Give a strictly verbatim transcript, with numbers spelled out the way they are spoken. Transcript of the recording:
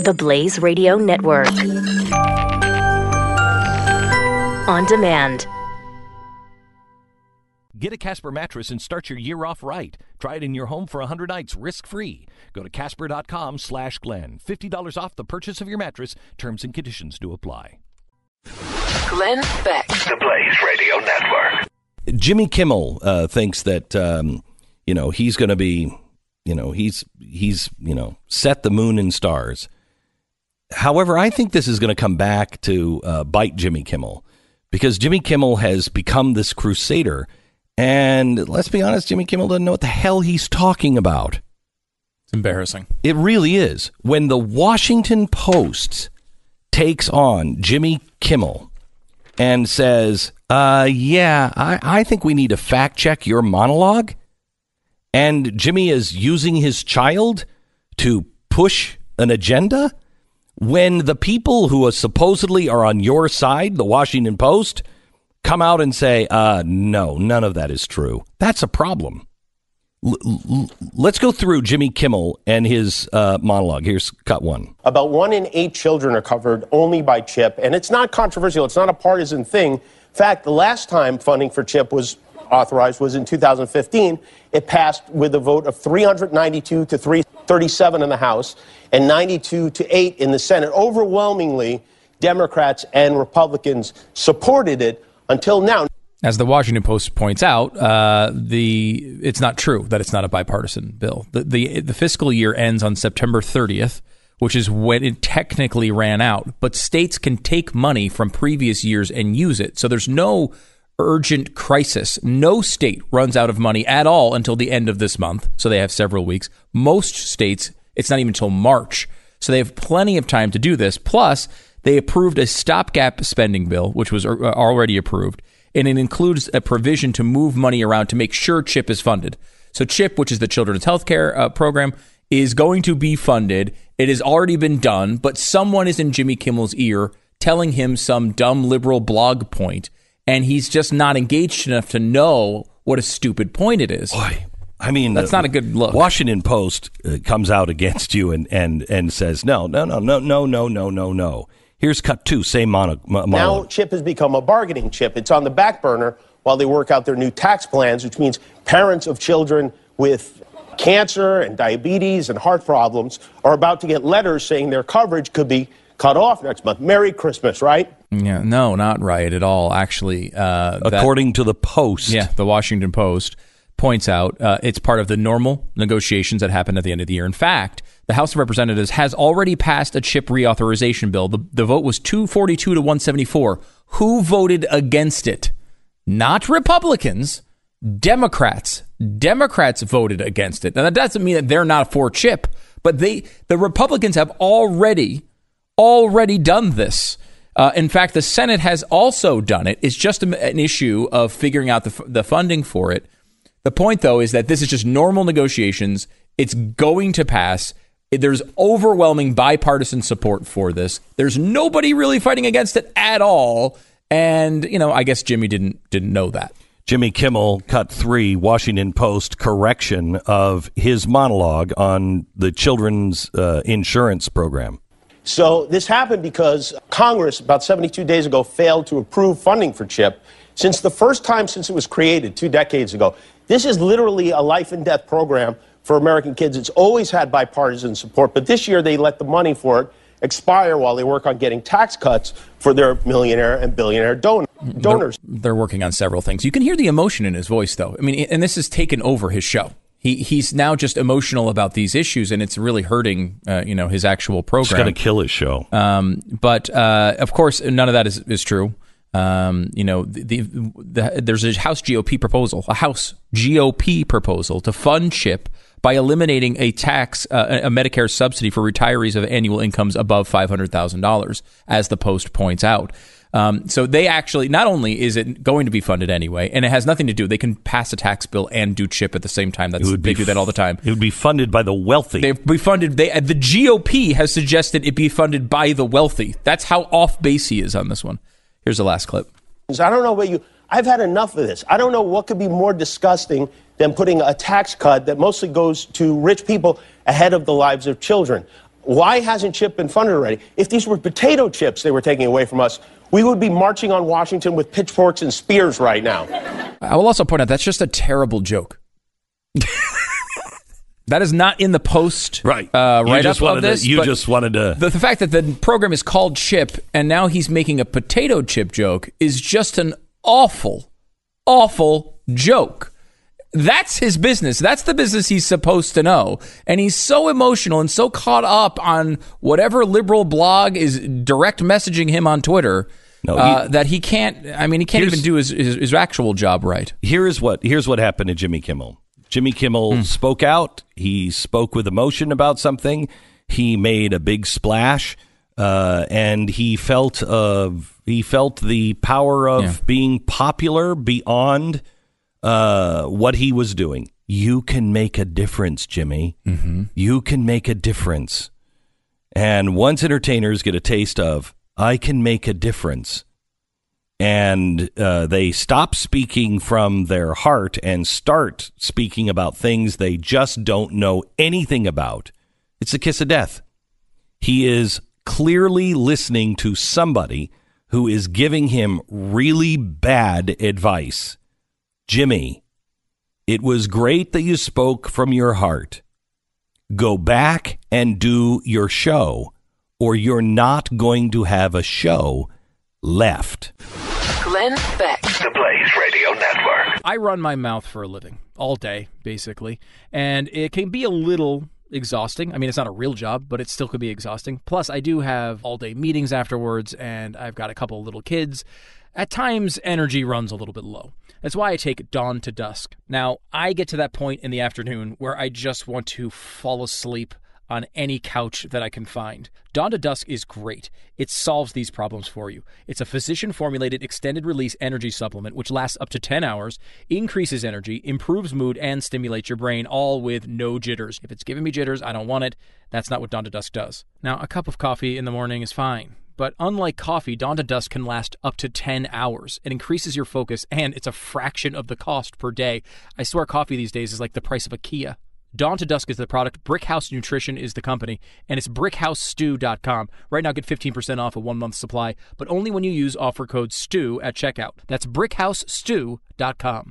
The Blaze Radio Network. On demand. Get a Casper mattress and start your year off right. Try it in your home for one hundred nights risk-free. Go to Casper.com slash Glenn. fifty dollars off the purchase of your mattress. Terms and conditions do apply. Glenn Beck. The Blaze Radio Network. Jimmy Kimmel uh, thinks that, um, you know, he's going to be, you know, he's, he's, you know, set the moon and stars. However, I think this is going to come back to uh, bite Jimmy Kimmel, because Jimmy Kimmel has become this crusader. And let's be honest, Jimmy Kimmel doesn't know what the hell he's talking about. It's embarrassing. It really is. When the Washington Post takes on Jimmy Kimmel and says, uh, yeah, I, I think we need to fact check your monologue. And Jimmy is using his child to push an agenda. When the people who are supposedly are on your side, the Washington Post, come out and say, uh, no, none of that is true. That's a problem. L- l- let's go through Jimmy Kimmel and his uh, monologue. Here's cut one. About one in eight children are covered only by CHIP, and it's not controversial. It's not a partisan thing. In fact, the last time funding for CHIP was authorized was in two thousand fifteen. It passed with a vote of three hundred ninety-two to three thirty-seven in the House and ninety-two to eight in the Senate. Overwhelmingly, Democrats and Republicans supported it until now. As the Washington Post points out, uh, the it's not true that it's not a bipartisan bill. The, the the fiscal year ends on September thirtieth, which is when it technically ran out. But states can take money from previous years and use it. So there's no urgent crisis. No state runs out of money at all until the end of this month. So they have several weeks. Most states, it's not even until March. So they have plenty of time to do this. Plus, they approved a stopgap spending bill, which was already approved, and it includes a provision to move money around to make sure CHIP is funded. So CHIP, which is the Children's Health Care uh, Program, is going to be funded. It has already been done, but someone is in Jimmy Kimmel's ear telling him some dumb liberal blog point, and he's just not engaged enough to know what a stupid point it is. Boy. I mean, that's not a good look. Washington Post uh, comes out against you and, and, and says, no, no, no, no, no, no, no, no, no. Here's cut two, same mono, monologue. Now CHIP has become a bargaining chip. It's on the back burner while they work out their new tax plans, which means parents of children with cancer and diabetes and heart problems are about to get letters saying their coverage could be cut off next month. Merry Christmas, right? Yeah, no, not right at all, actually. Uh, According that, to the Post. Yeah, the Washington Post points out uh, it's part of the normal negotiations that happen at the end of the year. In fact, the House of Representatives has already passed a CHIP reauthorization bill. The, the vote was two forty-two to one seventy-four. Who voted against it? Not Republicans, Democrats. Democrats voted against it. Now, that doesn't mean that they're not for CHIP, but they the Republicans have already, already done this. Uh, in fact, the Senate has also done it. It's just a, an issue of figuring out the, the funding for it. The point, though, is that this is just normal negotiations. It's going to pass. There's overwhelming bipartisan support for this. There's nobody really fighting against it at all. And, you know, I guess Jimmy didn't didn't know that. Jimmy Kimmel, cut three, Washington Post correction of his monologue on the children's uh, insurance program. So this happened because Congress, about seventy-two days ago, failed to approve funding for CHIP. Since the first time since it was created two decades ago, this is literally a life and death program for American kids. It's always had bipartisan support, but this year they let the money for it expire while they work on getting tax cuts for their millionaire and billionaire don- donors. They're, they're working on several things. You can hear the emotion in his voice, though. I mean, and this has taken over his show. He he's now just emotional about these issues, and it's really hurting, uh, you know, his actual program. It's going to kill his show. Um, but uh, of course, none of that is, is true. Um, you know, the, the, the, there's a House G O P proposal, a House G O P proposal to fund CHIP by eliminating a tax, uh, a Medicare subsidy for retirees of annual incomes above five hundred thousand dollars, as the Post points out. Um, so they actually, not only is it going to be funded anyway, and it has nothing to do, they can pass a tax bill and do CHIP at the same time. That's, they do that all the time. It would be funded by the wealthy. They'd be funded, they, the G O P has suggested it be funded by the wealthy. That's how off base he is on this one. Here's the last clip. I don't know about you. I've had enough of this. I don't know what could be more disgusting than putting a tax cut that mostly goes to rich people ahead of the lives of children. Why hasn't Chip been funded already? If these were potato chips they were taking away from us, we would be marching on Washington with pitchforks and spears right now. I will also point out that's just a terrible joke. That is not in the Post right. uh, You write just up wanted of this. to, you but just wanted to. The, the fact that the program is called Chip and now he's making a potato chip joke is just an awful, awful joke. That's his business. That's the business he's supposed to know. And he's so emotional and so caught up on whatever liberal blog is direct messaging him on Twitter No, he, uh, that he can't, I mean, he can't even do his, his, his actual job right. Here's what, here's what happened to Jimmy Kimmel. Jimmy Kimmel mm. spoke out. He spoke with emotion about something. He made a big splash, uh, and he felt uh, he felt the power of yeah. being popular beyond uh, what he was doing. You can make a difference, Jimmy. Mm-hmm. You can make a difference. And once entertainers get a taste of, I can make a difference, and uh, they stop speaking from their heart and start speaking about things they just don't know anything about, it's a kiss of death. He is clearly listening to somebody who is giving him really bad advice. Jimmy, it was great that you spoke from your heart. Go back and do your show, or you're not going to have a show left. Glenn Beck. The Blaze Radio Network. I run my mouth for a living all day, basically, and it can be a little exhausting. I mean, it's not a real job, but it still could be exhausting. Plus, I do have all-day meetings afterwards, and I've got a couple of little kids. At times, energy runs a little bit low. That's why I take dawn to dusk. Now, I get to that point in the afternoon where I just want to fall asleep on any couch that I can find. Dawn to Dusk is great. It solves these problems for you. It's a physician-formulated extended-release energy supplement which lasts up to ten hours, increases energy, improves mood, and stimulates your brain, all with no jitters. If it's giving me jitters, I don't want it. That's not what Dawn to Dusk does. Now, a cup of coffee in the morning is fine. But unlike coffee, Dawn to Dusk can last up to ten hours. It increases your focus, and it's a fraction of the cost per day. I swear coffee these days is like the price of a Kia. Dawn to Dusk is the product, Brickhouse Nutrition is the company, and it's brickhouse stew dot com. Right now, get fifteen percent off a one-month supply, but only when you use offer code STEW at checkout. That's brickhouse stew dot com.